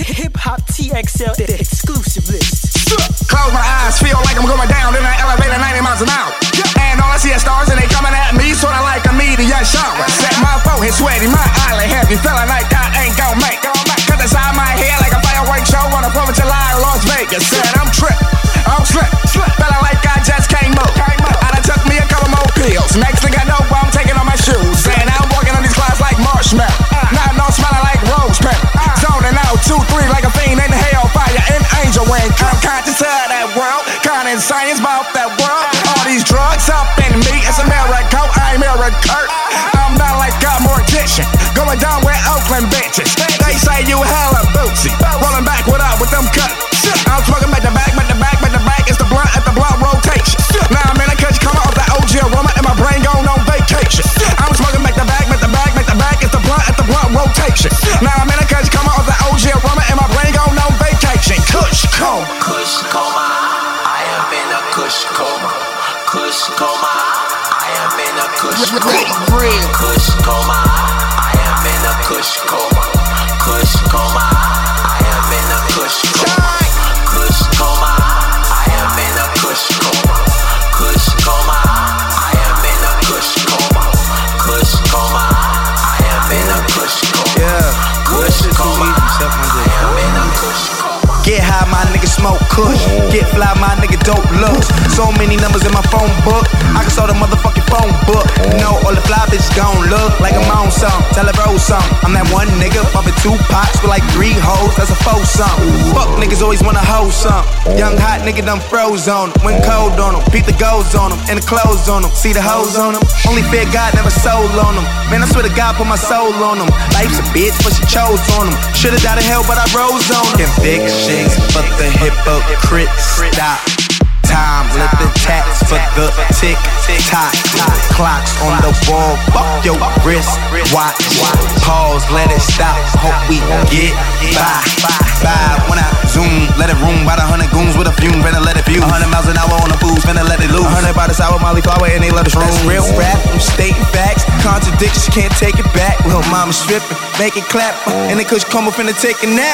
Hip Hop TXL, the exclusive list. Close my eyes, feel like I'm going down in an elevator 90 miles an hour. And all I see is stars and they coming at me, sorta like a meteor shower. Set my forehead sweaty, my eyelid heavy, feeling like I ain't gon' make. Cut the side of my head like a fireworks show on the 4th of July in Las Vegas. Said I'm trippin', I'm slippin', feeling like I just can't move. I done took me a couple more pills. Next thing I know, I'm taking off my shoes. Saying I'm walking on these clouds like marshmallow. Not no smelling like rose pepper. Zoning out 2, 3 like a fiend in hellfire and angel wing. I'm conscious of that world, kinda insane about that world. All these drugs up in me, it's a miracle, I ain't miracle. I'm not like a mortician, going down with Oakland bitches. They say you hella bootsy, rolling back with them cuts. I'm smoking back to back, it's the blunt at the blunt rotation. Now I'm in a country coming off the OG aroma and my brain going on vacation. I'm smoking back to back, it's the blunt at the blunt rotation. Now I'm in a country coming off the OG aroma and my brain going on vacation. Kush coma, Kush coma, I am in a Kush coma. Kush coma, I am in a Kush coma. Kush coma, I am in a Kush coma. Kush coma, I am in a Kush coma. Kush coma, I am in a Kush coma. Kush coma, I am in a Kush coma. Kush coma, I am in a Kush coma. Yeah, Kush coma, I am in a Kush coma. get high, my nigga smoke kush. Get fly, my nigga dope looks. So many numbers in my phone book, I can start a motherfucking phone book. You know all the fly bitches gon' look like I'm on something. Tell her bro something. I'm that one nigga bumping 2 pots with like 3 hoes. That's a faux something. Fuck niggas always wanna hoe something. Young hot nigga done froze on them. Went cold on them. Beat the goals on them and the clothes on them. See the hoes on them. Only fear God, never sold on them. Man, I swear to God, put my soul on them. Life's a bitch, but she chose on them. Should've died in hell, but I rose on them. Convictions, but the hypocrite stop. Time, let the tax for the tick-tock. Clocks on the wall, fuck your wrist watch. Pause, let it stop, hope we get by. When I zoom, let it room. By the 100 goons with a fume, finna let it fuse. 100 miles an hour on the fools, finna let it loose. 100 by the sour Molly flower and they love the shroom. That's real rap, I'm stating facts. Contradictions, can't take it back. Little mama stripping, make it clap. And the Kush coma finna take a nap.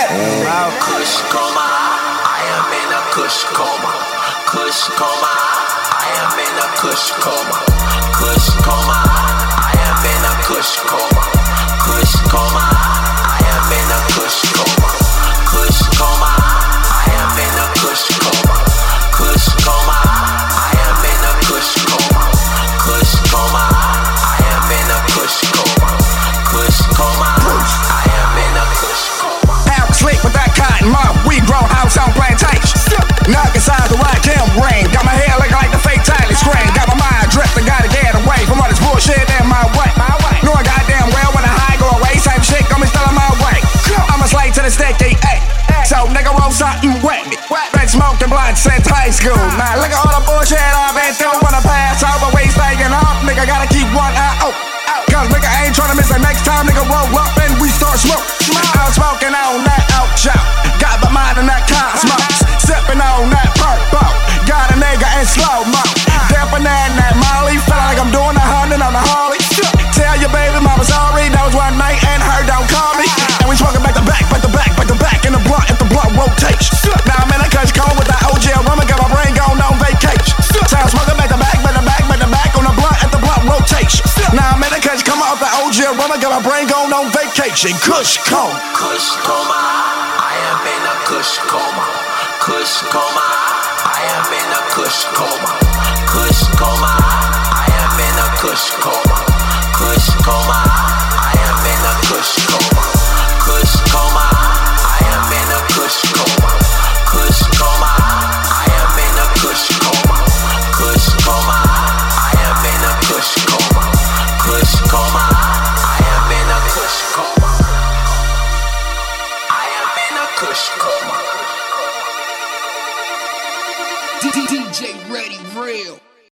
Kush coma, I am in a Kush coma. Kush coma, I am in a Kush coma. Kush coma, I am in a Kush coma. Kush coma, I am in a Kush coma. Kush coma, I am in a Kush coma. Kush coma, I am in a Kush coma. Kush coma, I am in a Kush coma. Kush coma, I am in a Kush coma. Half asleep with that cotton mouth, we grow house on plantation. Knock inside the right cam brain. Got my hair looking like the fake Tyler screen. Got my mind drifting, gotta get away from all this bullshit in my way. Know I goddamn well when the high go away. Same shit got me still on my way. I'm a slave to the sticky, ayy. So nigga roll something wet me. Been smoking blunt since high school. Now look at all the bullshit I've been through. When I pass out, my waist hanging off. Nigga gotta keep one eye open. Cause nigga ain't tryna miss the next time nigga roll up and we start smoke. I'm smoking on that out shop. Got my mind in that cosmos. Sipping on that purple. Got a nigga in slow-mo. Dipping in that Molly. Feeling like I'm doing 100 on the Harley. Tell your baby mama sorry. That was one night and her don't call me. And we smoking back to back. In the blunt, at the blunt rotation. Now I'm in a country coma with that OG aroma. Got my brain going on vacation. So I'm smoking back to back. On the blunt, at the blunt rotation. Now I'm in a country coma off the OG aroma. Got my brain going on vacation. Kush coma. Kush coma, I am in a Kush coma. Kush coma, I am in a Kush coma. Kush coma, I am in a Kush coma. Kush coma, I am in a Kush coma. Kush coma, I am in a Kush coma. Kush coma, I am in a Kush coma. Kush coma, I am in a Kush coma. Kush coma, I am in a Kush coma. I am in a Kush coma. DJ Ready Real.